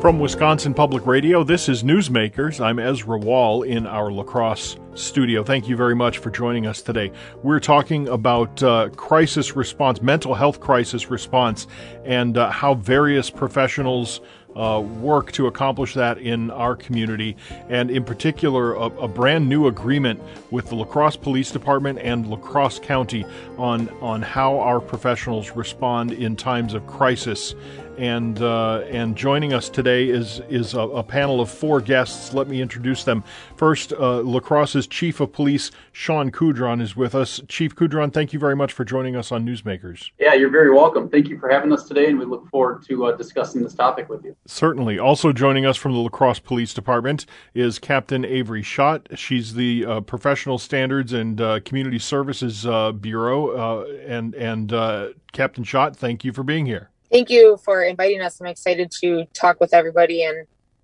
From Wisconsin Public Radio, this is Newsmakers. I'm Ezra Wall in our La Crosse studio. Thank you very much for joining us today. We're talking about crisis response, mental health crisis response, and how various professionals work to accomplish that in our community, and in particular a brand new agreement with the La Crosse Police Department and La Crosse County on how our professionals respond in times of crisis. And joining us today is a panel of four guests. Let me introduce them. First, La Crosse's Chief of Police, Sean Coudron, is with us. Chief Coudron, thank you very much for joining us on Newsmakers. Yeah, you're very welcome. Thank you for having us today, and we look forward to discussing this topic with you. Certainly. Also joining us from the La Crosse Police Department is Captain Avery Schott. She's the Professional Standards and Community Services Bureau. And Captain Schott, thank you for being here. Thank you for inviting us. I'm excited to talk with everybody and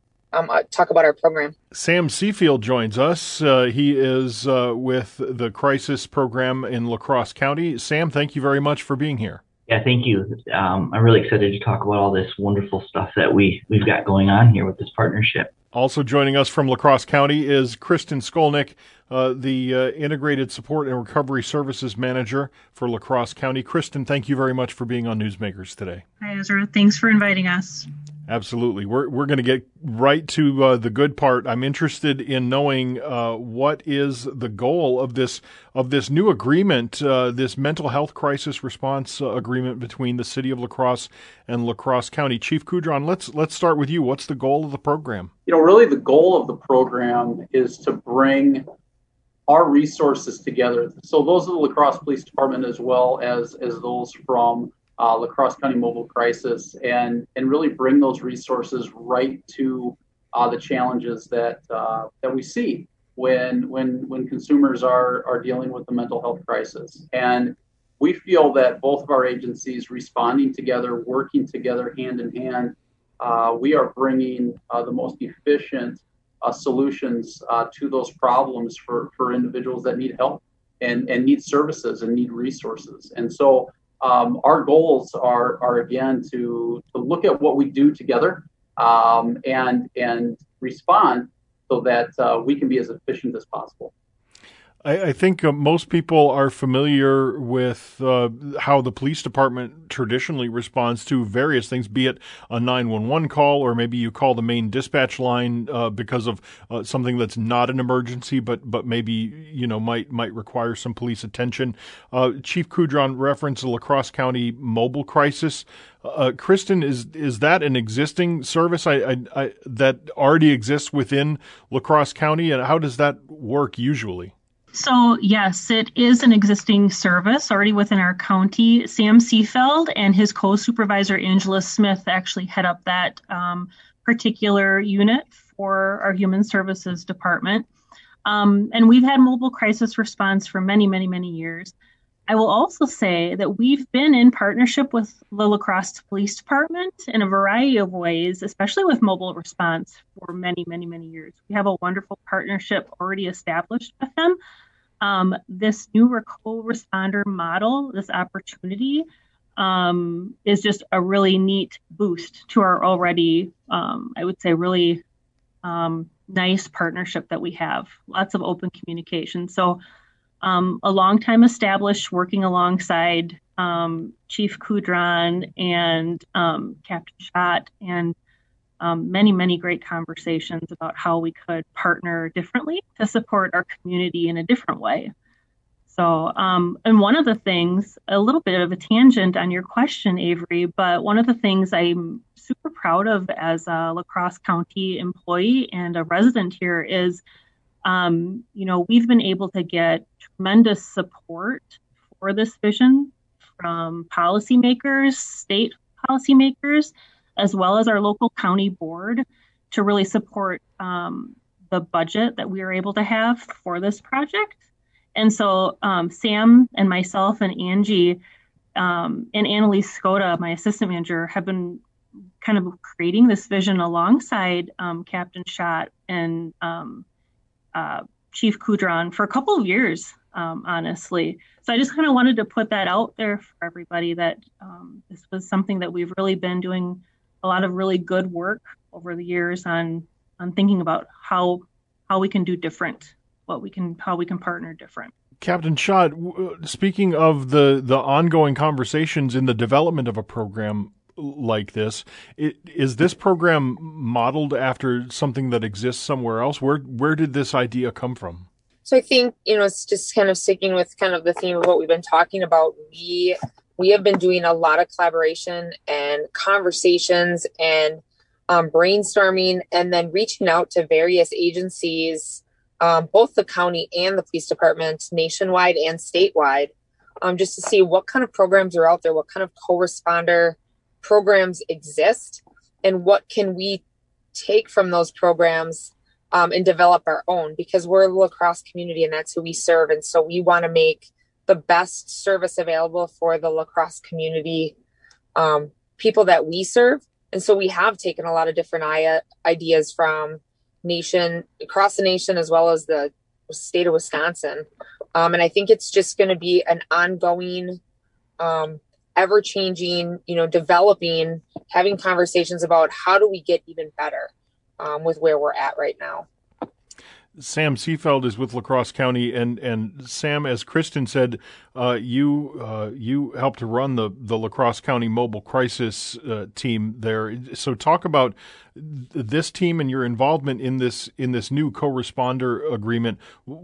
talk about our program. Sam Seafield joins us. He is with the Crisis Program in La Crosse County. Sam, thank you very much for being here. Yeah, thank you. I'm really excited to talk about all this wonderful stuff that we've got going on here with this partnership. Also joining us from La Crosse County is Kristen Skolnick, the Integrated Support and Recovery Services Manager for La Crosse County. Kristen, thank you very much for being on Newsmakers today. Hi, Ezra. Thanks for inviting us. Absolutely. We're going to get right to the good part. I'm interested in knowing what is the goal of this new agreement, this mental health crisis response agreement between the city of La Crosse and La Crosse County. Chief Coudron, let's start with you. What's the goal of the program? Really the goal of the program is to bring our resources together. So those of the La Crosse Police Department, as well as those from La Crosse County Mobile Crisis, and really bring those resources right to the challenges that we see when consumers are dealing with the mental health crisis. And we feel that both of our agencies responding together, working together hand in hand, we are bringing the most efficient solutions to those problems for individuals that need help and need services and need resources. And so our goals are again to look at what we do together and respond so that we can be as efficient as possible. I think most people are familiar with how the police department traditionally responds to various things, be it a 911 call, or maybe you call the main dispatch line because of something that's not an emergency, but maybe might require some police attention. Chief Coudron referenced the La Crosse County Mobile Crisis. Kristen, is that an existing service that already exists within La Crosse County, and how does that work usually? So, yes, it is an existing service already within our county. Sam Seafield and his co-supervisor, Angela Smith, actually head up that particular unit for our Human Services Department. And we've had mobile crisis response for many, many, many years. I will also say that we've been in partnership with the La Crosse Police Department in a variety of ways, especially with mobile response, for many, many, many years. We have a wonderful partnership already established with them. This new co-responder model, this opportunity, is just a really neat boost to our already, I would say, really nice partnership that we have. Lots of open communication. So a long time established, working alongside Chief Coudron and Captain Schott, and many, many great conversations about how we could partner differently to support our community in a different way. So, and one of the things, a little bit of a tangent on your question, Avery, but one of the things I'm super proud of as a La Crosse County employee and a resident here is, we've been able to get tremendous support for this vision from policymakers, state policymakers, as well as our local county board to really support the budget that we were able to have for this project. And so Sam and myself and Angie and Annalise Skoda, my assistant manager, have been kind of creating this vision alongside Captain Schott and Chief Coudron for a couple of years, honestly. So I just kind of wanted to put that out there for everybody that this was something that we've really been doing a lot of really good work over the years on thinking about how we can do different, how we can partner different. Captain Schott, speaking of the ongoing conversations in the development of a program like this, is this program modeled after something that exists somewhere else? Where did this idea come from? So I think, it's just kind of sticking with kind of the theme of what we've been talking about. We have been doing a lot of collaboration and conversations and brainstorming, and then reaching out to various agencies, both the county and the police department, nationwide and statewide, just to see what kind of programs are out there, what kind of co-responder programs exist, and what can we take from those programs and develop our own, because we're a La Crosse community and that's who we serve. And so we want to make the best service available for the La Crosse community, people that we serve. And so we have taken a lot of different ideas from across the nation, as well as the state of Wisconsin. And I think it's just going to be an ongoing, ever-changing, developing, having conversations about how do we get even better with where we're at right now. Sam Seefeld is with La Crosse County, and Sam, as Kristen said, you helped to run the La Crosse County Mobile Crisis team there. So talk about this team and your involvement in this new co-responder agreement.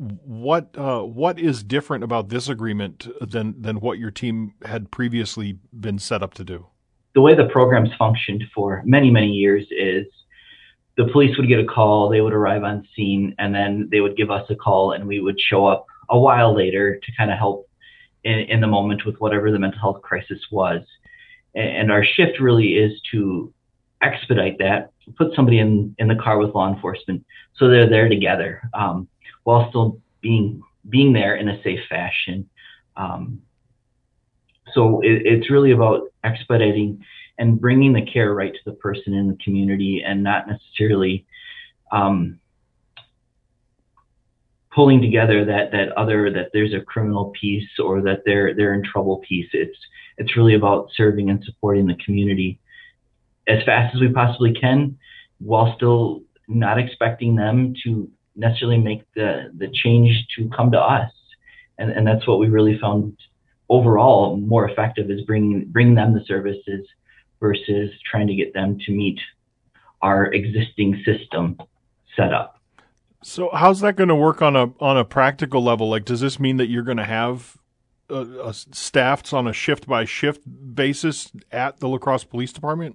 What is different about this agreement than what your team had previously been set up to do? The way the program's functioned for many, many years is the police would get a call, they would arrive on scene, and then they would give us a call, and we would show up a while later to kind of help in the moment with whatever the mental health crisis was. And our shift really is to expedite that, put somebody in the car with law enforcement so they're there together, while still being there in a safe fashion. So it's really about expediting and bringing the care right to the person in the community, and not necessarily pulling together that there's a criminal piece or that they're in trouble piece. It's really about serving and supporting the community as fast as we possibly can, while still not expecting them to necessarily make the change to come to us. And that's what we really found overall more effective, is bringing them the services versus trying to get them to meet our existing system setup. So how's that going to work on a practical level? Like, does this mean that you're going to have staffs on a shift by shift basis at the La Crosse Police Department?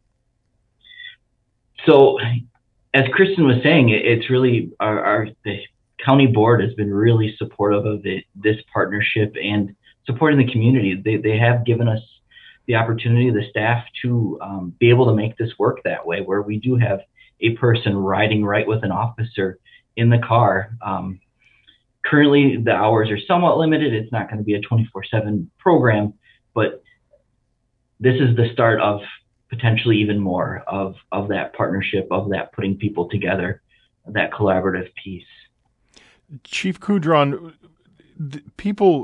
So as Kristen was saying, it's really the county board has been really supportive of this partnership and supporting the community. They have given us the opportunity, the staff, to be able to make this work that way, where we do have a person riding right with an officer in the car. Currently, the hours are somewhat limited. It's not going to be a 24/7 program, but this is the start of potentially even more of that partnership, of that putting people together, that collaborative piece. Chief Coudron, people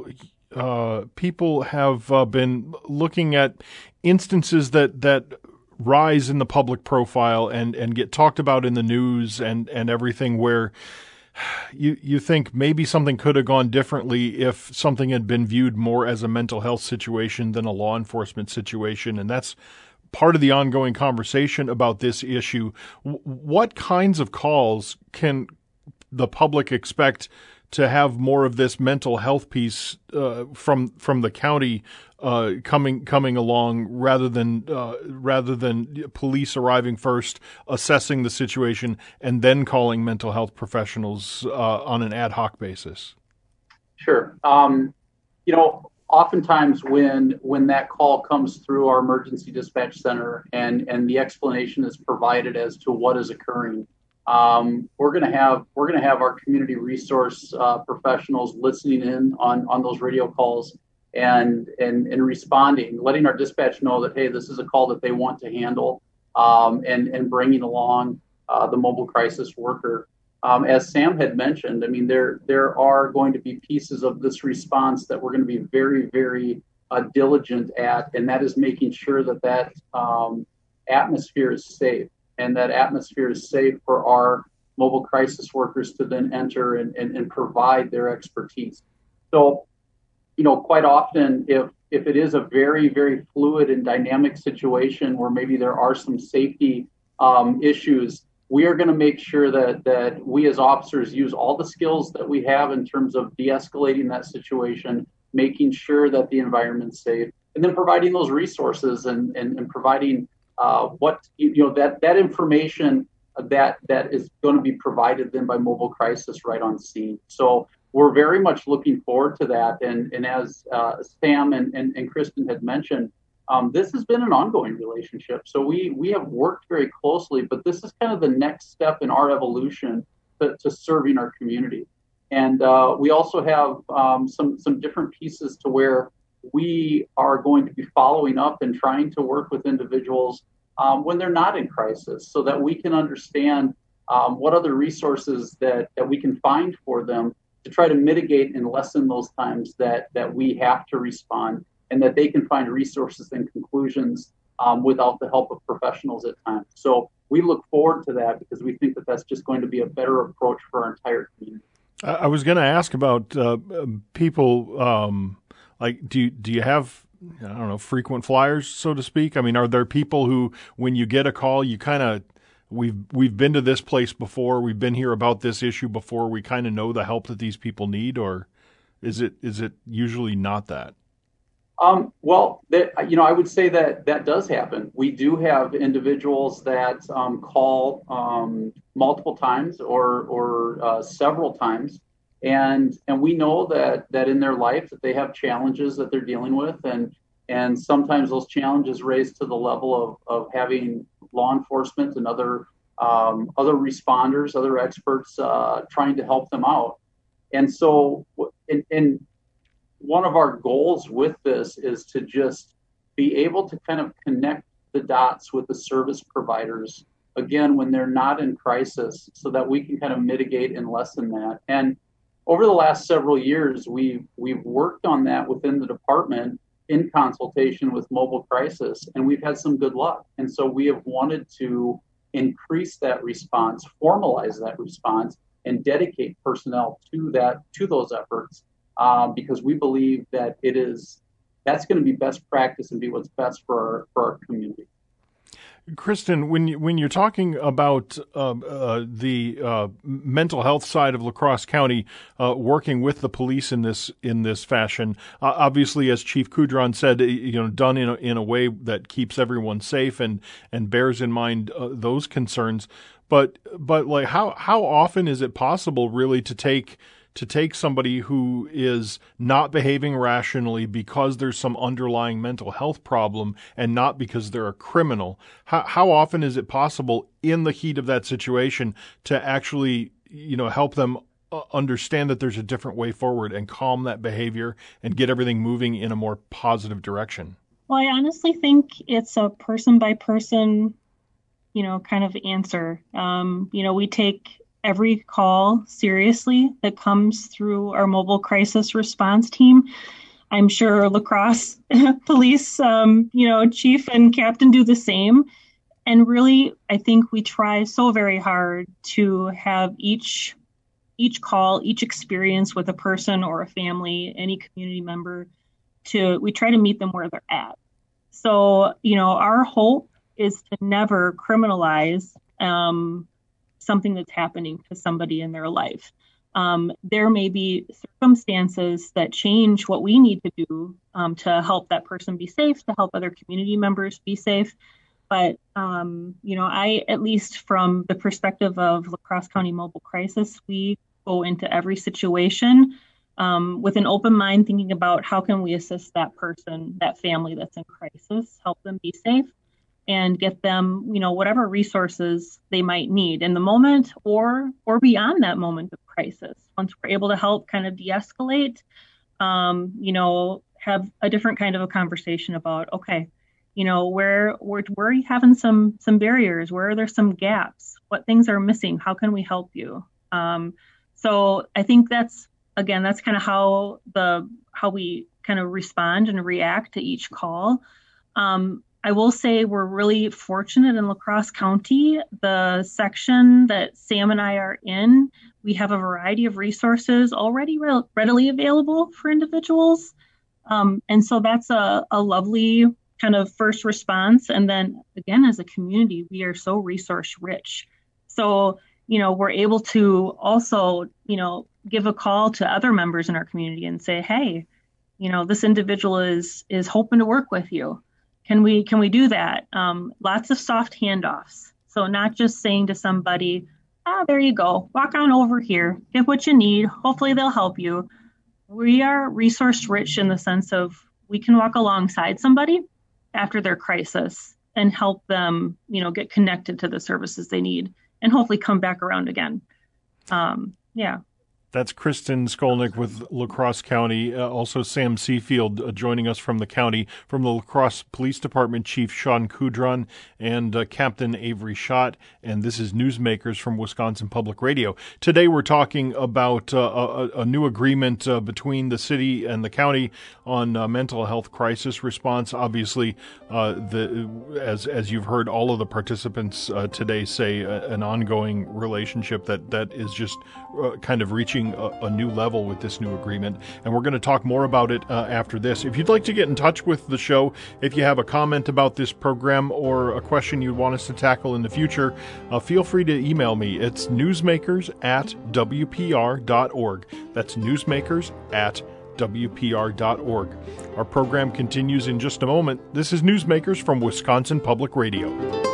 have been looking at instances that rise in the public profile and get talked about in the news and everything, where you think maybe something could have gone differently if something had been viewed more as a mental health situation than a law enforcement situation. And that's part of the ongoing conversation about this issue. What kinds of calls can the public expect to have more of this mental health piece from the county coming along, rather than police arriving first, assessing the situation, and then calling mental health professionals on an ad hoc basis? Sure. Oftentimes when that call comes through our emergency dispatch center and the explanation is provided as to what is occurring, we're going to have our community resource professionals listening in on those radio calls and responding, letting our dispatch know that, hey, this is a call that they want to handle, and bringing along the mobile crisis worker. As Sam had mentioned, I mean, there are going to be pieces of this response that we're going to be very, very diligent at, and that is making sure that atmosphere is safe. and that atmosphere is safe for our mobile crisis workers to then enter and provide their expertise. So, quite often, if it is a very, very fluid and dynamic situation where maybe there are some safety issues, we are going to make sure that we as officers use all the skills that we have in terms of de-escalating that situation, making sure that the environment's safe, and then providing those resources and providing that information that is going to be provided then by mobile crisis right on scene. So we're very much looking forward to that. And as Sam and Kristen had mentioned, this has been an ongoing relationship. So we have worked very closely, but this is kind of the next step in our evolution to serving our community. And we also have some different pieces to where we are going to be following up and trying to work with individuals when they're not in crisis, so that we can understand what other resources that we can find for them to try to mitigate and lessen those times that we have to respond, and that they can find resources and conclusions without the help of professionals at times. So we look forward to that because we think that that's just going to be a better approach for our entire community. I was going to ask about people, like, do you have, I don't know, frequent flyers, so to speak? I mean, are there people who, when you get a call, you kind of, we've been to this place before, we've been here about this issue before, we kind of know the help that these people need, or is it usually not that? Well, I would say that does happen. We do have individuals that call multiple times or several times, and we know that in their life that they have challenges that they're dealing with, and sometimes those challenges raise to the level of having law enforcement and other responders, other experts trying to help them out. And so, in one of our goals with this is to just be able to kind of connect the dots with the service providers, again, when they're not in crisis, so that we can kind of mitigate and lessen that. And over the last several years, we've worked on that within the department in consultation with mobile crisis, and we've had some good luck. And so we have wanted to increase that response, formalize that response, and dedicate personnel to those efforts. Because we believe that that's going to be best practice and be what's best for our community. Kristen, when you're talking about the mental health side of La Crosse County, working with the police in this fashion, obviously, as Chief Coudron said, done in a way that keeps everyone safe and bears in mind those concerns. But like how often is it possible really to take somebody who is not behaving rationally because there's some underlying mental health problem and not because they're a criminal? How often is it possible in the heat of that situation to actually, help them understand that there's a different way forward and calm that behavior and get everything moving in a more positive direction? Well, I honestly think it's a person by person, kind of answer. We take every call seriously that comes through our mobile crisis response team. I'm sure La Crosse police, chief and captain do the same. And really, I think we try so very hard to have each call, each experience with a person or a family, any community member, we try to meet them where they're at. So, our hope is to never criminalize something that's happening to somebody in their life. There may be circumstances that change what we need to do to help that person be safe, to help other community members be safe. But, I, at least from the perspective of La Crosse County Mobile Crisis, we go into every situation with an open mind, thinking about how can we assist that person, that family that's in crisis, help them be safe, and get them, whatever resources they might need in the moment or beyond that moment of crisis. Once we're able to help kind of de-escalate, have a different kind of a conversation about, okay, where are you having some barriers? Where are there some gaps? What things are missing? How can we help you? So I think that's kind of how we kind of respond and react to each call. I will say we're really fortunate in La Crosse County. The section that Sam and I are in, we have a variety of resources already readily available for individuals. And so that's a lovely kind of first response. And then again, as a community, we are so resource rich. So, we're able to also, give a call to other members in our community and say, hey, this individual is hoping to work with you. Can we do that? Lots of soft handoffs. So not just saying to somebody, there you go, walk on over here, get what you need. Hopefully they'll help you. We are resource rich in the sense of we can walk alongside somebody after their crisis and help them, get connected to the services they need and hopefully come back around again. Yeah. That's Kristen Skolnick with La Crosse County. Also, Sam Seafield joining us from the county, from the La Crosse Police Department, Chief Sean Kudron and Captain Avery Schott. And this is Newsmakers from Wisconsin Public Radio. Today, we're talking about a new agreement between the city and the county on mental health crisis response. Obviously, as you've heard all of the participants today say, an ongoing relationship that is just kind of reaching a new level with this new agreement. And we're going to talk more about it after this. If you'd like to get in touch with the show, if you have a comment about this program or a question you'd want us to tackle in the future, feel free to email me. It's newsmakers@wpr.org. That's newsmakers@wpr.org. Our program continues in just a moment. This is Newsmakers from Wisconsin Public Radio.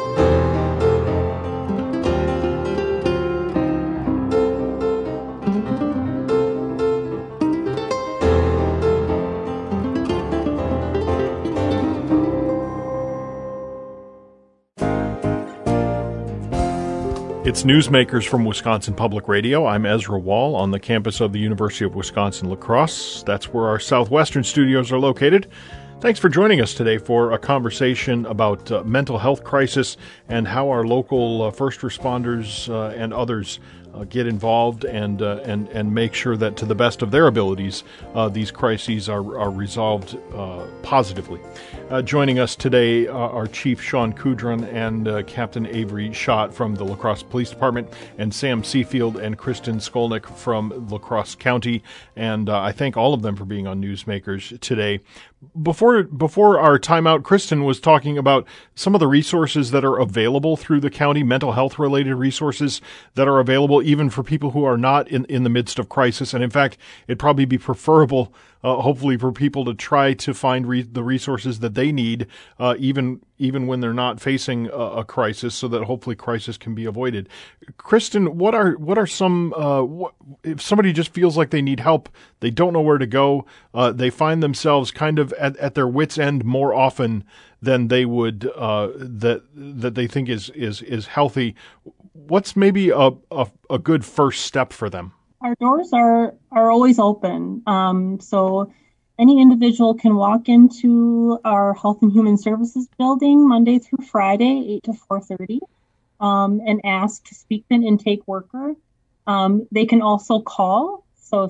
It's Newsmakers from Wisconsin Public Radio. I'm Ezra Wall on the campus of the University of Wisconsin-La Crosse. That's where our Southwestern studios are located. Thanks for joining us today for a conversation about mental health crisis and how our local first responders and others get involved and make sure that to the best of their abilities, these crises are resolved positively. Joining us today are Chief Sean Kudron and Captain Avery Schott from the La Crosse Police Department, and Sam Seafield and Kristen Skolnick from La Crosse County. And I thank all of them for being on Newsmakers today. Before our timeout, Kristen was talking about some of the resources that are available through the county, mental health related resources that are available even for people who are not in the midst of crisis. And in fact, it'd probably be preferable, hopefully, for people to try to find the resources that they need, even when they're not facing a crisis, so that hopefully crisis can be avoided. Kristen, what are some, if somebody just feels like they need help, they don't know where to go, they find themselves kind of at their wits' end more often than they would, that they think is healthy. What's maybe a good first step for them? Our doors are always open. So any individual can walk into our Health and Human Services building Monday through Friday, 8 to 4:30, and ask to speak to an intake worker. They can also call, so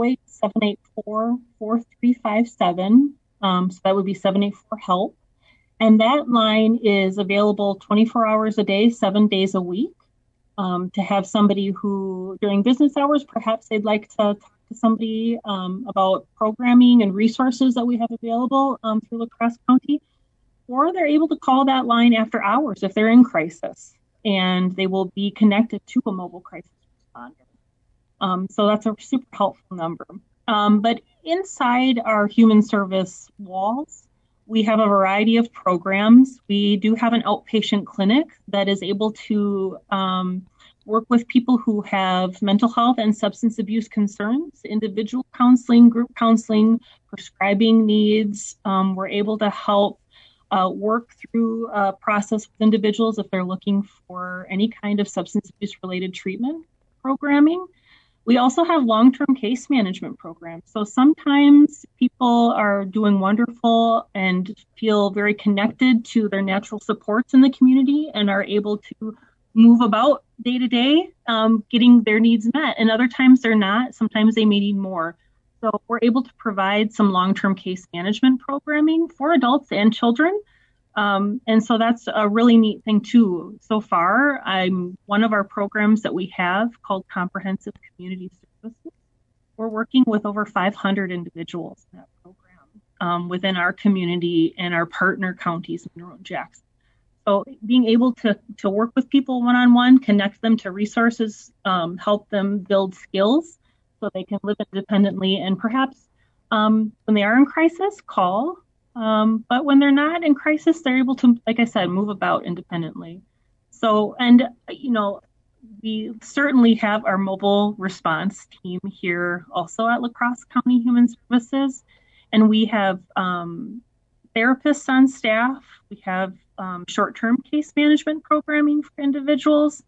608-784-4357. So that would be 784-HELP. And that line is available 24 hours a day, 7 days a week. To have somebody who, during business hours, perhaps they'd like to talk to somebody about programming and resources that we have available through La Crosse County, or they're able to call that line after hours if they're in crisis, and they will be connected to a mobile crisis responder. So that's a super helpful number. But inside our human service walls, we have a variety of programs. We do have an outpatient clinic that is able to work with people who have mental health and substance abuse concerns, individual counseling, group counseling, prescribing needs. We're able to help work through a process with individuals if they're looking for any kind of substance abuse related treatment programming. We also have long-term case management programs. So sometimes people are doing wonderful and feel very connected to their natural supports in the community and are able to move about day to day, getting their needs met. And other times they're not. Sometimes they may need more. So we're able to provide some long-term case management programming for adults and children And so that's a really neat thing too. So far, one of our programs that we have called Comprehensive Community Services. We're working with over 500 individuals in that program within our community and our partner counties, Monroe and Jackson. So being able to work with people one-on-one, connect them to resources, help them build skills so they can live independently, and perhaps when they are in crisis, call. But when they're not in crisis, they're able to, like I said, move about independently. So, and, we certainly have our mobile response team here also at La Crosse County Human Services. And we have therapists on staff. We have short-term case management programming for individuals.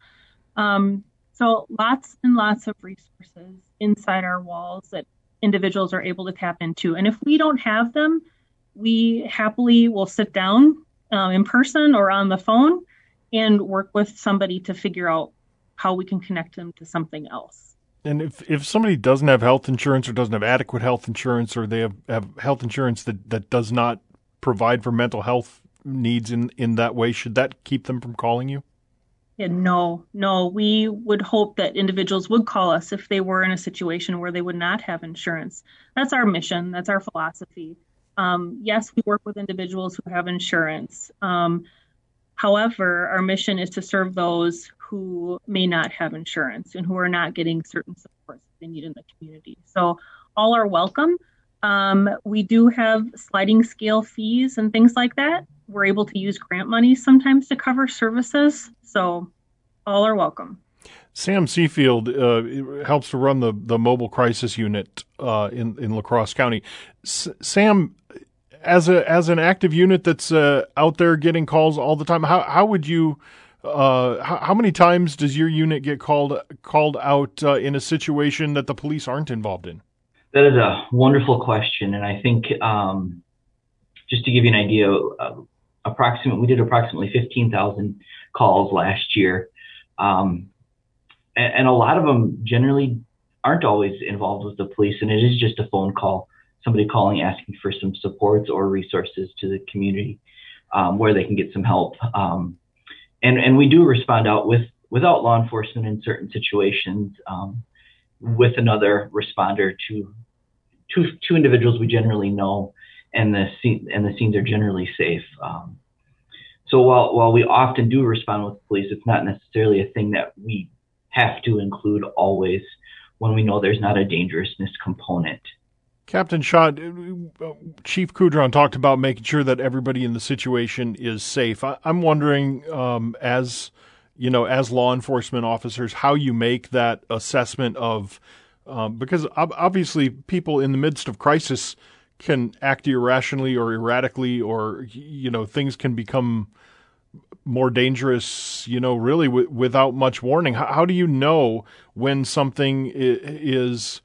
So lots and lots of resources inside our walls that individuals are able to tap into. And if we don't have them, we happily will sit down in person or on the phone and work with somebody to figure out how we can connect them to something else. And if somebody doesn't have health insurance or doesn't have adequate health insurance, or they have health insurance that does not provide for mental health needs in that way, should that keep them from calling you? Yeah, no. We would hope that individuals would call us if they were in a situation where they would not have insurance. That's our mission. That's our philosophy. Yes, we work with individuals who have insurance. However, our mission is to serve those who may not have insurance and who are not getting certain supports they need in the community. So all are welcome. We do have sliding scale fees and things like that. We're able to use grant money sometimes to cover services. So all are welcome. Sam Seafield helps to run the mobile crisis unit in La Crosse County. Sam, as an active unit that's out there getting calls all the time, how would you how many times does your unit get called out in a situation that the police aren't involved in? That is a wonderful question, and I think just to give you an idea, we did approximately 15,000 calls last year, and a lot of them generally aren't always involved with the police, and it is just a phone call, somebody calling asking for some supports or resources to the community where they can get some help. And we do respond out without law enforcement in certain situations with another responder to individuals we generally know, and the scenes are generally safe. So while we often do respond with police, it's not necessarily a thing that we have to include always when we know there's not a dangerousness component. Captain Schott, Chief Coudron talked about making sure that everybody in the situation is safe. I'm wondering, as law enforcement officers, how you make that assessment of, because obviously people in the midst of crisis can act irrationally or erratically, or, things can become more dangerous, really without much warning. How do you know when something is,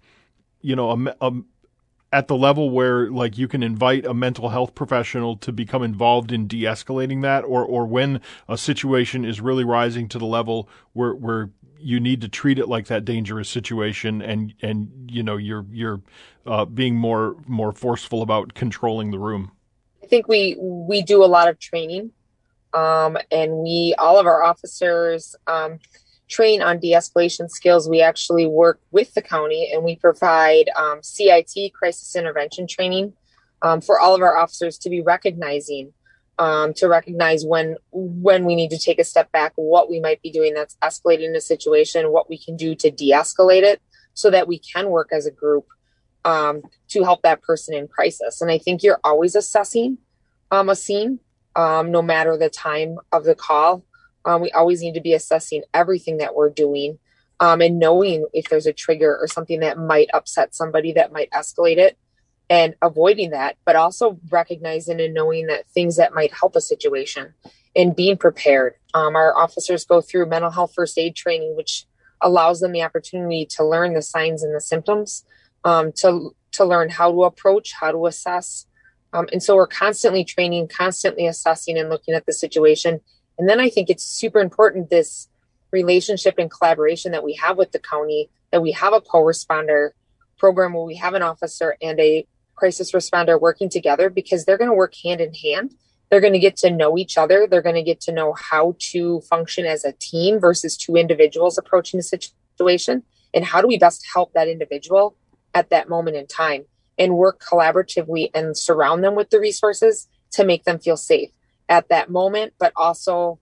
at the level where, like, you can invite a mental health professional to become involved in de-escalating that, or when a situation is really rising to the level where you need to treat it like that dangerous situation, and you're being more forceful about controlling the room? I think we do a lot of training, and all of our officers train on de-escalation skills. We actually work with the county, and we provide CIT, crisis intervention training, for all of our officers to be recognizing, to recognize when we need to take a step back, what we might be doing that's escalating the situation, what we can do to de-escalate it, so that we can work as a group to help that person in crisis. And I think you're always assessing a scene, no matter the time of the call. We always need to be assessing everything that we're doing, and knowing if there's a trigger or something that might upset somebody that might escalate it, and avoiding that, but also recognizing and knowing that things that might help a situation and being prepared. Our officers go through mental health first aid training, which allows them the opportunity to learn the signs and the symptoms, to learn how to approach, how to assess. And so we're constantly training, constantly assessing and looking at the situation. And then I think it's super important, this relationship and collaboration that we have with the county, that we have a co-responder program where we have an officer and a crisis responder working together, because they're going to work hand in hand They're going to get to know each other. They're going to get to know how to function as a team versus two individuals approaching a situation. And how do we best help that individual at that moment in time and work collaboratively and surround them with the resources to make them feel safe at that moment, but also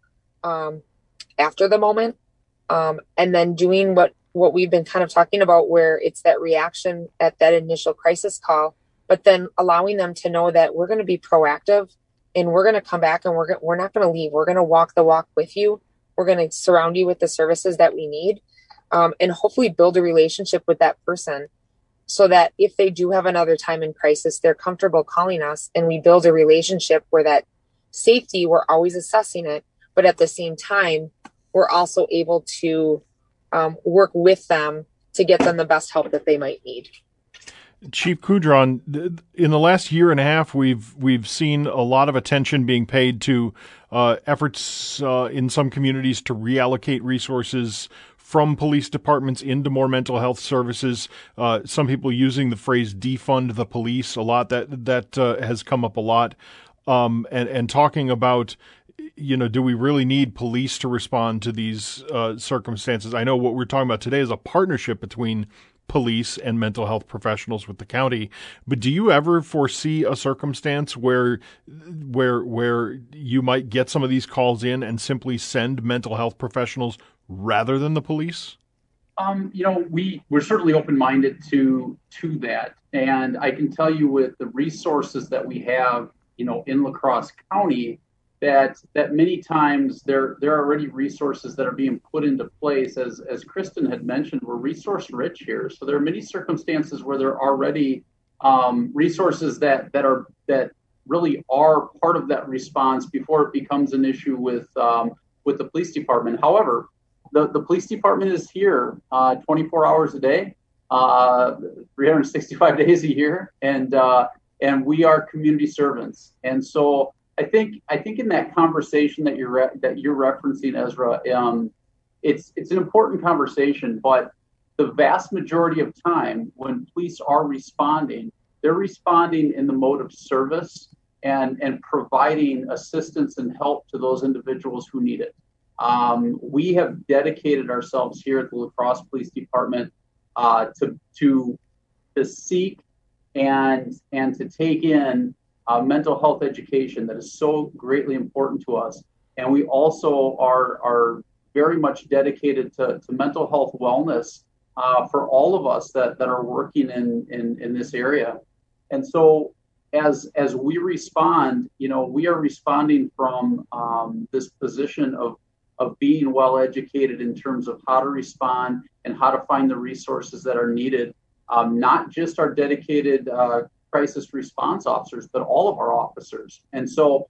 after the moment. And then doing what we've been kind of talking about, where it's that reaction at that initial crisis call, but then allowing them to know that we're going to be proactive and we're going to come back and we're not going to leave. We're going to walk the walk with you. We're going to surround you with the services that we need, and hopefully build a relationship with that person so that if they do have another time in crisis, they're comfortable calling us, and we build a relationship where that safety, we're always assessing it, but at the same time, we're also able to work with them to get them the best help that they might need. Chief Kudron, in the last year and a half, we've seen a lot of attention being paid to efforts in some communities to reallocate resources from police departments into more mental health services. Some people using the phrase "defund the police" a lot. That has come up a lot, and talking about, do we really need police to respond to these circumstances? I know what we're talking about today is a partnership between police and mental health professionals with the county. But do you ever foresee a circumstance where you might get some of these calls in and simply send mental health professionals rather than the police? We're certainly open-minded to that. And I can tell you, with the resources that we have, in La Crosse County, that many times there are already resources that are being put into place. As Kristen had mentioned, we're resource rich here. So there are many circumstances where there are already resources that really are part of that response before it becomes an issue with the police department. However, the police department is here 24 hours a day, 365 days a year, and we are community servants. And so I think in that conversation that you're referencing, Ezra, it's an important conversation. But the vast majority of time when police are responding, they're responding in the mode of service and providing assistance and help to those individuals who need it. We have dedicated ourselves here at the La Crosse Police Department to seek and to take in mental health education that is so greatly important to us. And we also are very much dedicated to mental health wellness for all of us that are working in this area. And so as we respond, we are responding from this position of being well educated in terms of how to respond and how to find the resources that are needed, not just our dedicated crisis response officers, but all of our officers. And so,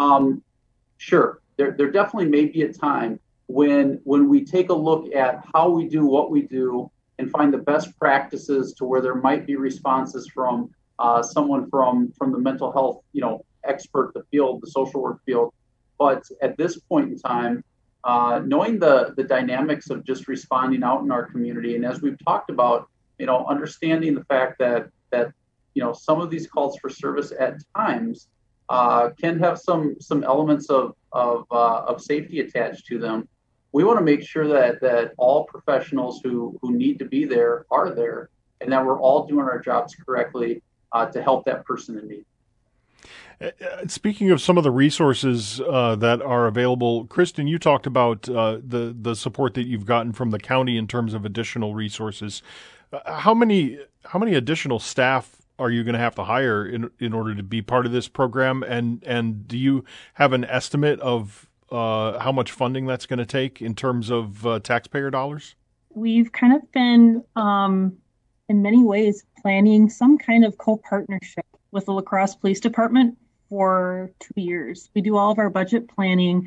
sure, there definitely may be a time when we take a look at how we do what we do and find the best practices to where there might be responses from someone from the mental health, expert, the field, the social work field. But at this point in time, knowing the dynamics of just responding out in our community, and as we've talked about, understanding the fact that some of these calls for service at times can have some elements of safety attached to them. We want to make sure that all professionals who need to be there are there, and that we're all doing our jobs correctly to help that person in need. Speaking of some of the resources that are available, Kristen, you talked about the support that you've gotten from the county in terms of additional resources. How many additional staff are you going to have to hire in order to be part of this program? And do you have an estimate of how much funding that's going to take in terms of taxpayer dollars? We've kind of been, in many ways, planning some kind of co-partnership with the La Crosse Police Department for 2 years. We do all of our budget planning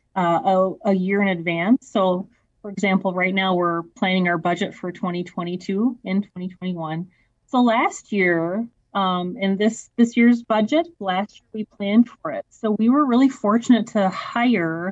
a year in advance. So, for example, right now we're planning our budget for 2022 and 2021. So last year, in this year's budget, last year we planned for it. So we were really fortunate to hire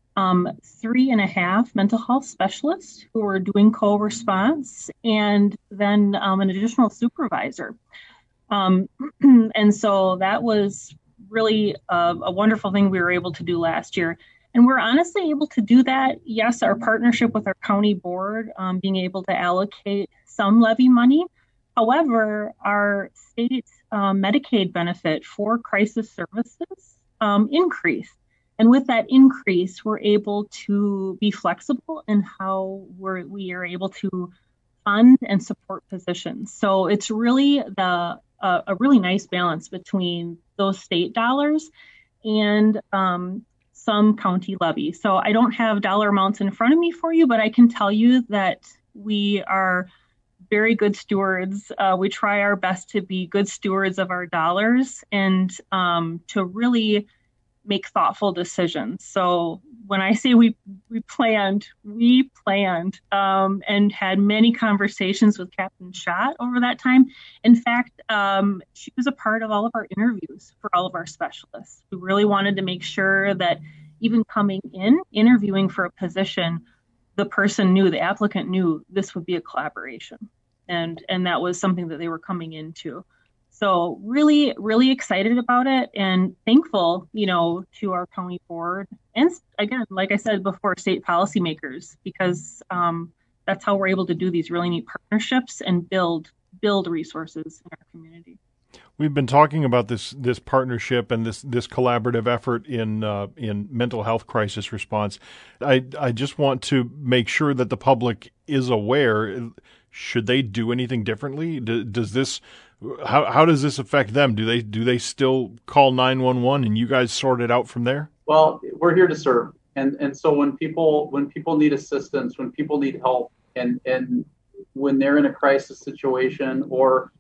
3.5 mental health specialists who were doing co-response, and then an additional supervisor. And so that was really a wonderful thing we were able to do last year. And we're honestly able to do that. Yes, our partnership with our county board, being able to allocate some levy money. However, our state Medicaid benefit for crisis services increased. And with that increase, we're able to be flexible in how we are able to fund and support positions. So it's really a really nice balance between those state dollars and some county levy. So I don't have dollar amounts in front of me for you, but I can tell you that we are very good stewards. We try our best to be good stewards of our dollars and to really make thoughtful decisions. So when I say we planned and had many conversations with Captain Schott over that time. In fact, she was a part of all of our interviews for all of our specialists. We really wanted to make sure that even coming in, interviewing for a position, the applicant knew this would be a collaboration. And that was something that they were coming into. So really, really excited about it and thankful, to our county board. And again, like I said before, state policymakers, because that's how we're able to do these really neat partnerships and build resources in our community. We've been talking about this partnership and this collaborative effort in mental health crisis response. I just want to make sure that the public is aware. Should they do anything differently? Does this how does this affect them? Do they still call 911 and you guys sort it out from there? Well, we're here to serve, and so when people need assistance, when people need help, and when they're in a crisis situation, or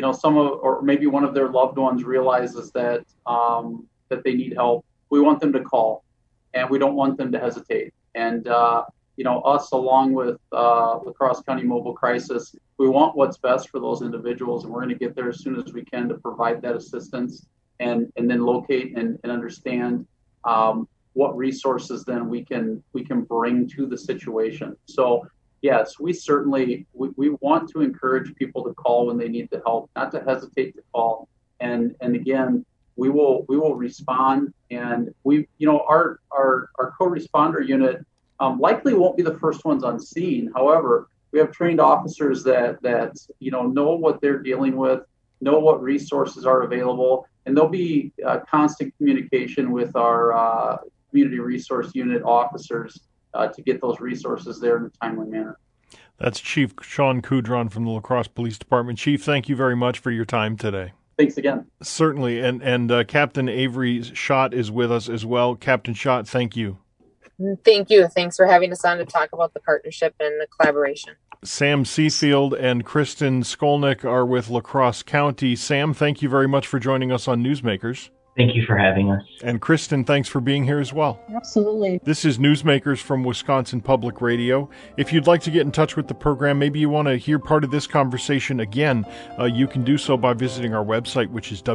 or maybe one of their loved ones realizes that that they need help, we want them to call, and we don't want them to hesitate. And us, along with La Crosse County Mobile Crisis, we want what's best for those individuals, and we're going to get there as soon as we can to provide that assistance and then locate and understand what resources then we can bring to the situation. So yes, we certainly we want to encourage people to call when they need the help, not to hesitate to call. And again, we will respond, and our co-responder unit likely won't be the first ones on scene. However, we have trained officers that know what they're dealing with, know what resources are available, and there'll be constant communication with our community resource unit officers to get those resources there in a timely manner. That's Chief Sean Coudron from the La Crosse Police Department. Chief, thank you very much for your time today. Thanks again. Certainly, and Captain Avery Schott is with us as well. Captain Schott, thank you. Thank you. Thanks for having us on to talk about the partnership and the collaboration. Sam Seafield and Kristen Skolnick are with La Crosse County. Sam, thank you very much for joining us on Newsmakers. Thank you for having us. And Kristen, thanks for being here as well. Absolutely. This is Newsmakers from Wisconsin Public Radio. If you'd like to get in touch with the program, maybe you want to hear part of this conversation again, you can do so by visiting our website, which is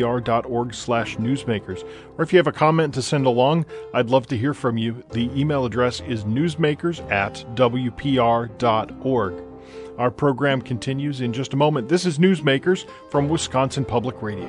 wpr.org/newsmakers. Or if you have a comment to send along, I'd love to hear from you. The email address is newsmakers@wpr.org. Our program continues in just a moment. This is Newsmakers from Wisconsin Public Radio.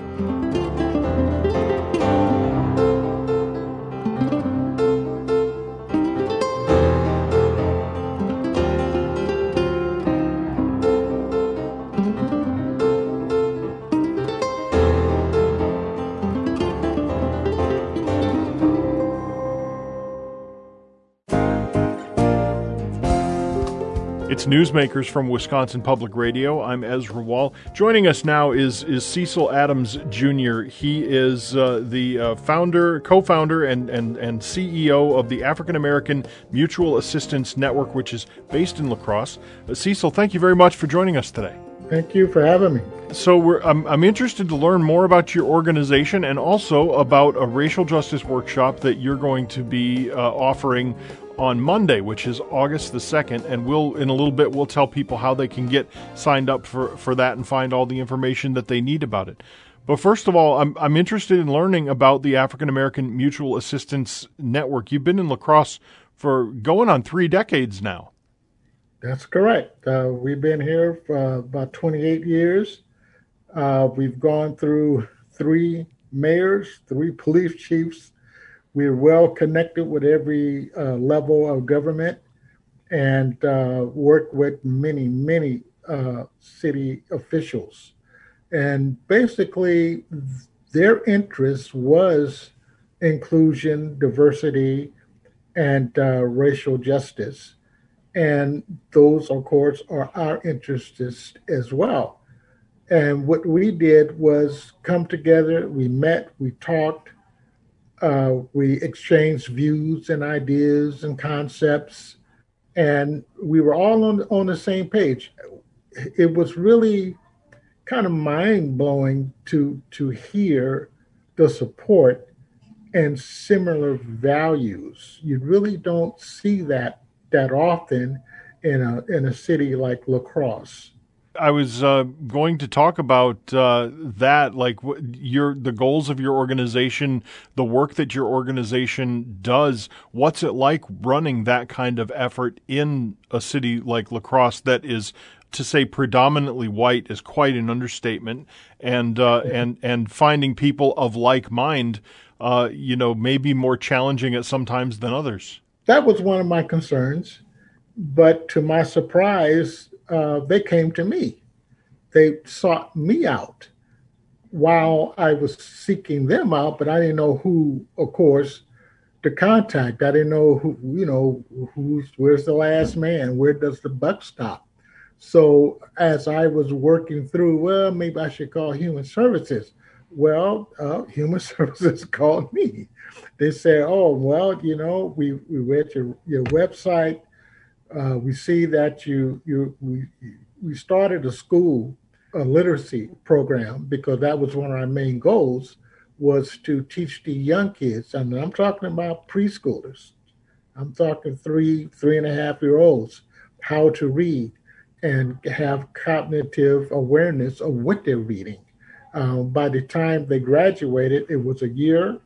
It's Newsmakers from Wisconsin Public Radio. I'm Ezra Wall. Joining us now is Cecil Adams Jr. He is the co-founder and CEO of the African American Mutual Assistance Network, which is based in La Crosse. Cecil, thank you very much for joining us today. Thank you for having me. So I'm interested to learn more about your organization and also about a racial justice workshop that you're going to be offering on Monday, which is August the 2nd, and in a little bit we'll tell people how they can get signed up for that and find all the information that they need about it. But first of all, I'm interested in learning about the African American Mutual Assistance Network. You've been in La Crosse for going on 3 decades now. That's correct. We've been here for about 28 years. We've gone through 3 mayors, 3 police chiefs. We're well connected with every level of government and work with many, many city officials. And basically, their interest was inclusion, diversity, and racial justice. And those, of course, are our interests as well. And what we did was come together, we met, we talked, we exchanged views and ideas and concepts, and we were all on the same page. It was really kind of mind blowing to hear the support and similar values. You really don't see that often in a city like La Crosse. I was going to talk about that, like the goals of your organization, the work that your organization does. What's it like running that kind of effort in a city like La Crosse that is, to say predominantly white, is quite an understatement, and finding people of like mind, may be more challenging at some times than others. That was one of my concerns, but to my surprise, they came to me. They sought me out while I was seeking them out, but I didn't know who, of course, to contact. I didn't know where's the last man? Where does the buck stop? So as I was working through, well, maybe I should call Human Services. Well, Human Services called me. They said, oh, well, we read your website. We see that we started a literacy program, because that was one of our main goals, was to teach the young kids. And I'm talking about preschoolers. I'm talking 3.5-year-olds, how to read and have cognitive awareness of what they're reading. By the time they graduated, it was a year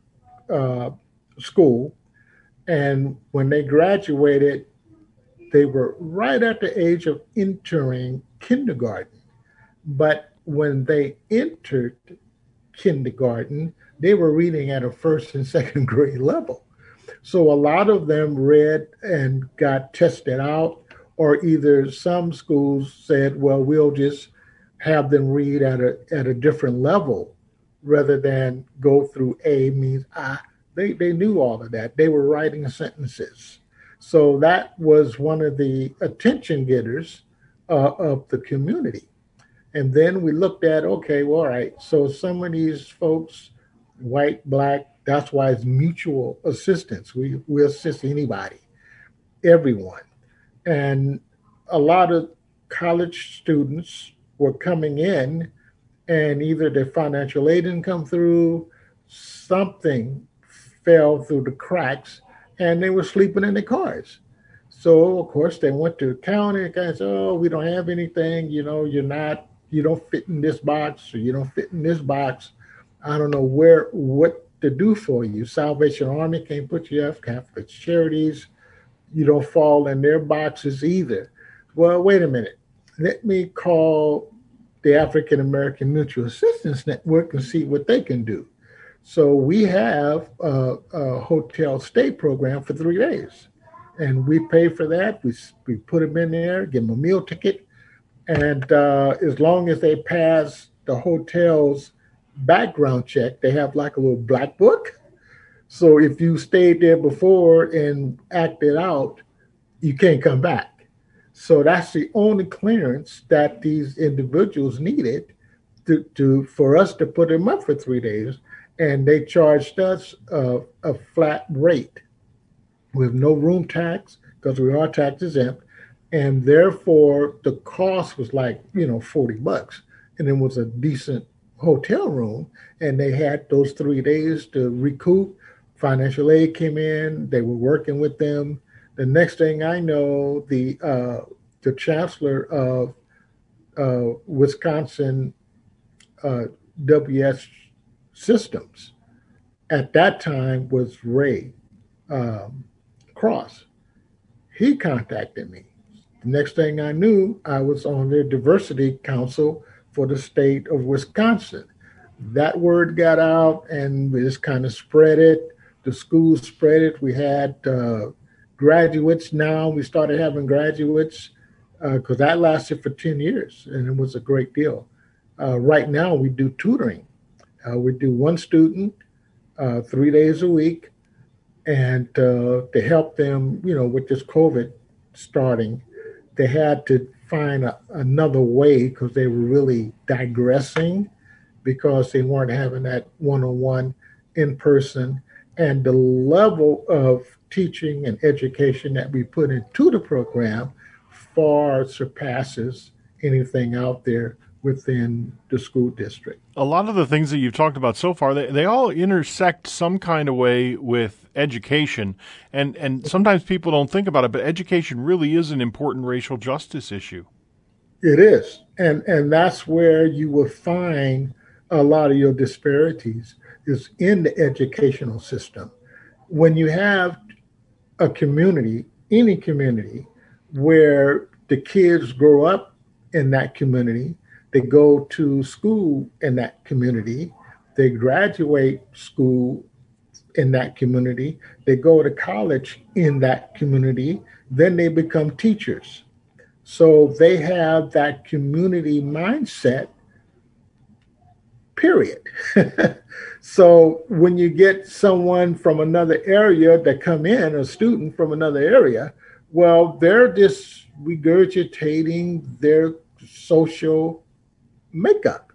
school. And when they graduated, they were right at the age of entering kindergarten. But when they entered kindergarten, they were reading at a first and second grade level. So a lot of them read and got tested out, or either some schools said, well, we'll just have them read at a different level rather than go through A means I. They knew all of that. They were writing sentences. So that was one of the attention getters of the community. And then we looked at, okay, well, all right, so some of these folks, white, black, that's why it's mutual assistance. We assist anybody, everyone. And a lot of college students were coming in, and either their financial aid didn't come through, something fell through the cracks, and they were sleeping in their cars. So, of course, they went to the county and said, oh, we don't have anything, you don't fit in this box, or you don't fit in this box. I don't know what to do for you. Salvation Army can't put you up, Catholic Charities, you don't fall in their boxes either. Well, wait a minute. Let me call the African American Mutual Assistance Network and see what they can do. So we have a hotel stay program for 3 days, and we pay for that. We put them in there, give them a meal ticket, and as long as they pass the hotel's background check, they have like a little black book. So if you stayed there before and acted out, you can't come back. So that's the only clearance that these individuals needed for us to put them up for 3 days. And they charged us a flat rate with no room tax, because we are tax exempt. And therefore, the cost was like, $40. And it was a decent hotel room. And they had those 3 days to recoup. Financial aid came in. They were working with them. The next thing I know, the chancellor of Wisconsin WS Systems at that time was Ray Cross. He contacted me. The next thing I knew, I was on their diversity council for the state of Wisconsin. that word got out, and we just kind of spread it. The schools spread it. We had graduates now. We started having graduates because that lasted for 10 years, and it was a great deal. Right now, we do tutoring. We do one student 3 days a week, and to help them, with this COVID starting, they had to find another way because they were really digressing because they weren't having that one-on-one in person. And the level of teaching and education that we put into the program far surpasses anything out there within the school district. A lot of the things that you've talked about so far, they all intersect some kind of way with education. And sometimes people don't think about it, but education really is an important racial justice issue. It is. And that's where you will find a lot of your disparities is in the educational system. When you have a community, any community, where the kids grow up in that community, they go to school in that community, they graduate school in that community, they go to college in that community, then they become teachers. So they have that community mindset, period. So when you get someone from another area that come in, a student from another area, well, they're just regurgitating their social makeup.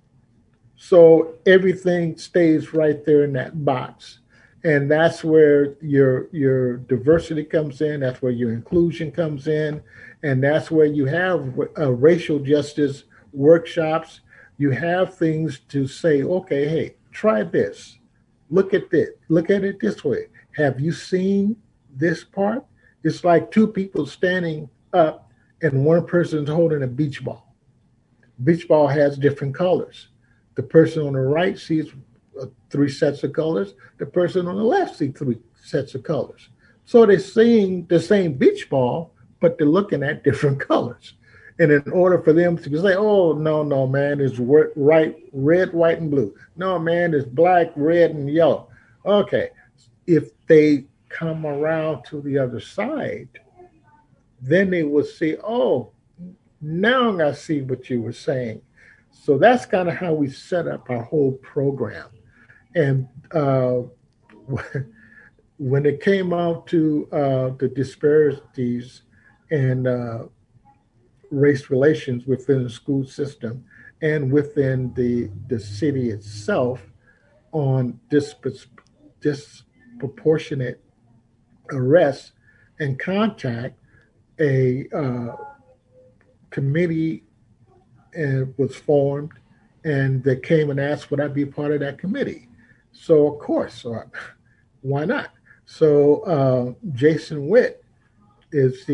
So everything stays right there in that box. And that's where your diversity comes in. That's where your inclusion comes in. And that's where you have racial justice workshops. You have things to say, okay, hey, try this. Look at this. Look at it this way. Have you seen this part? It's like two people standing up and one person's holding a beach ball. Beach ball has different colors. The person on the right sees 3 sets of colors. The person on the left sees 3 sets of colors. So they're seeing the same beach ball, but they're looking at different colors. And in order for them to say, oh, no, man, it's red, white, and blue. No, man, it's black, red, and yellow. Okay. If they come around to the other side, then they will see, oh, now I see what you were saying. So that's kind of how we set up our whole program. And when it came out to the disparities and race relations within the school system and within the city itself on disproportionate arrests and contact, a committee was formed, and they came and asked would I be part of that committee. So of course, why not? So Jason Witt is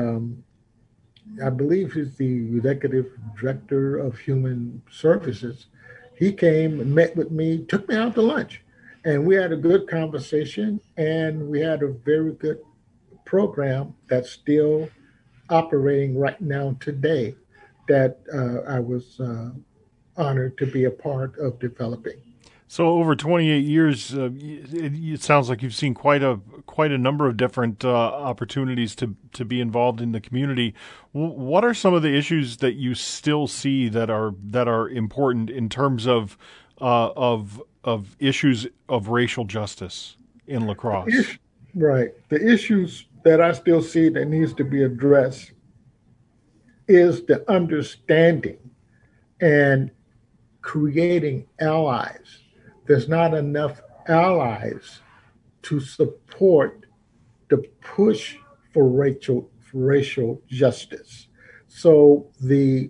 I believe he's the executive director of human services. He came and met with me, took me out to lunch, and we had a good conversation, and we had a very good program that's still operating right now today that I was honored to be a part of developing. So over 28 years, it sounds like you've seen quite a number of different opportunities to be involved in the community. What are some of the issues that you still see that are important in terms of issues of racial justice in La Crosse? Right. The issues that I still see that needs to be addressed is the understanding and creating allies. There's not enough allies to support the push for racial justice. So the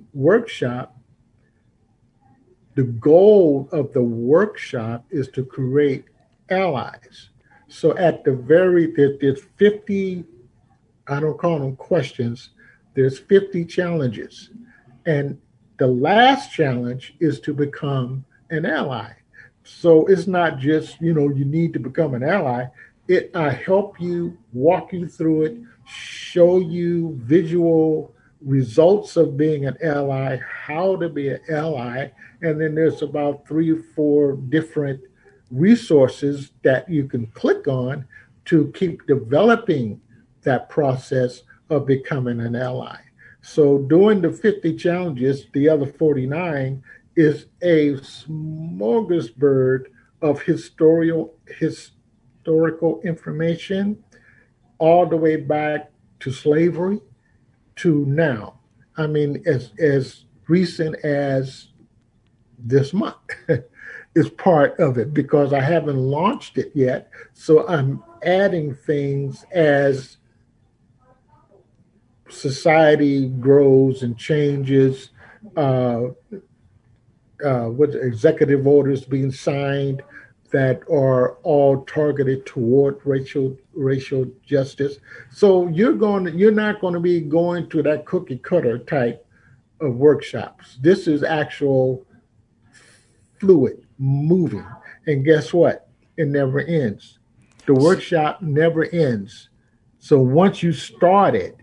goal of the workshop is to create allies. So at there's 50, I don't call them questions, there's 50 challenges. And the last challenge is to become an ally. So it's not just, you need to become an ally. I help you, walk you through it, show you visual results of being an ally, how to be an ally, and then there's about 3 or 4 different resources that you can click on to keep developing that process of becoming an ally. So doing the 50 challenges, the other 49 is a smorgasbord of historical information all the way back to slavery to now. I mean, as recent as this month is part of it, because I haven't launched it yet. So I'm adding things as society grows and changes, with executive orders being signed that are all targeted toward racial justice. So you're not going to be going to that cookie cutter type of workshops. This is actual fluid, moving. And guess what? It never ends. The workshop never ends. So once you start it,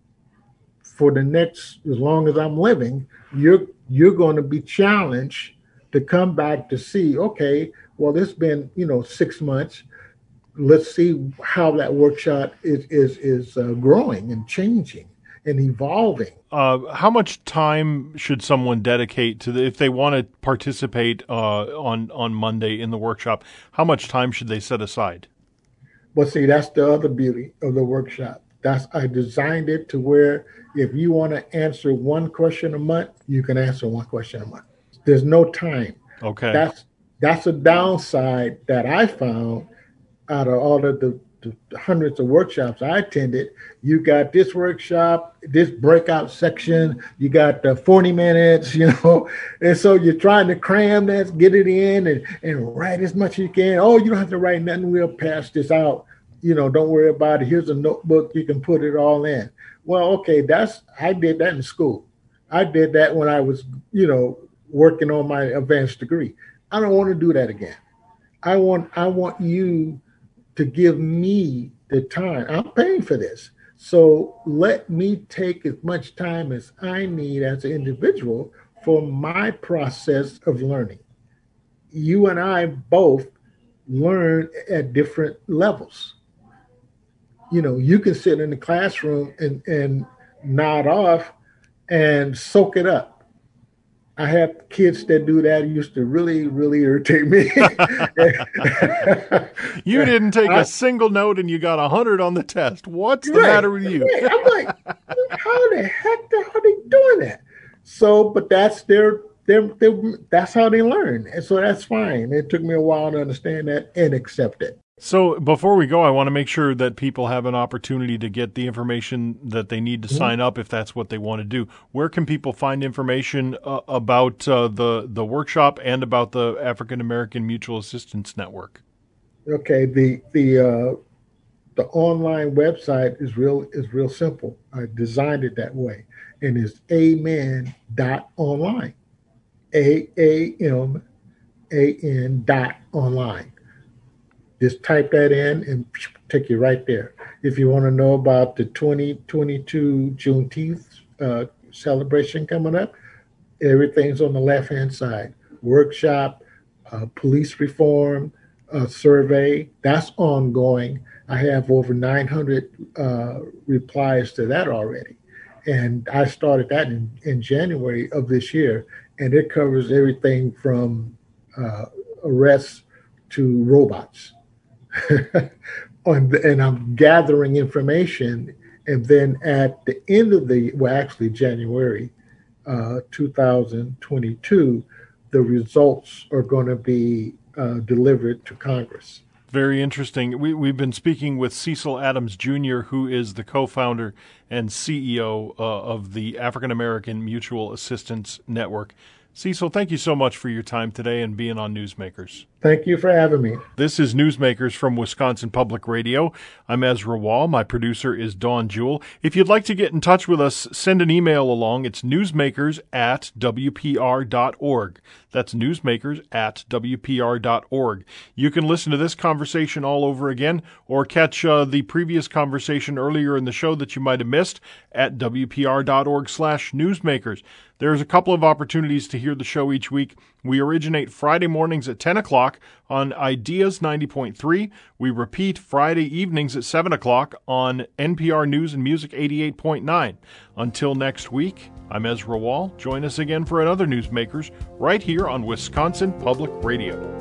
for the next, as long as I'm living, you're going to be challenged to come back to see, okay, well, it's been 6 months. Let's see how that workshop is growing and changing and evolving. How much time should someone dedicate to if they want to participate on Monday in the workshop? How much time should they set aside? Well, see, that's the other beauty of the workshop. I designed it to where if you want to answer one question a month, you can answer one question a month. There's no time. Okay. That's a downside that I found out of all of the hundreds of workshops I attended. You got this workshop, this breakout section, you got the 40 minutes, and so you're trying to cram that, get it in and write as much as you can. Oh, you don't have to write nothing. We'll pass this out. Don't worry about it. Here's a notebook. You can put it all in. Well, okay, I did that in school. I did that when I was, working on my advanced degree. I don't want to do that again. I want you to give me the time. I'm paying for this. So let me take as much time as I need as an individual for my process of learning. You and I both learn at different levels. You can sit in the classroom and nod off and soak it up. I have kids that do that. It used to really, really irritate me. You didn't take a single note and you got 100 on the test. What's the matter with you? Right. I'm like, how the heck are they doing that? So, but that's that's how they learn. And so that's fine. It took me a while to understand that and accept it. So before we go, I want to make sure that people have an opportunity to get the information that they need to sign up if that's what they want to do. Where can people find information about the workshop and about the African American Mutual Assistance Network? Okay, the online website is real simple. I designed it that way, and it's amen.online. AAMAN.online. Just type that in and take you right there. If you want to know about the 2022 Juneteenth celebration coming up, everything's on the left-hand side. Workshop, police reform, survey, that's ongoing. I have over 900 replies to that already. And I started that in January of this year, and it covers everything from arrests to robots. And I'm gathering information, and then at the end of January 2022, the results are going to be delivered to Congress. Very interesting. We've been speaking with Cecil Adams Jr., who is the co-founder and CEO of the African American Mutual Assistance Network. Cecil, thank you so much for your time today and being on Newsmakers. Thank you for having me. This is Newsmakers from Wisconsin Public Radio. I'm Ezra Wall. My producer is Dawn Jewell. If you'd like to get in touch with us, send an email along. It's newsmakers@wpr.org. That's newsmakers@wpr.org. You can listen to this conversation all over again or catch the previous conversation earlier in the show that you might have missed at wpr.org/newsmakers. There's a couple of opportunities to hear the show each week. We originate Friday mornings at 10 o'clock on Ideas 90.3. We repeat Friday evenings at 7 o'clock on NPR News and Music 88.9. Until next week, I'm Ezra Wall. Join us again for another Newsmakers right here on Wisconsin Public Radio.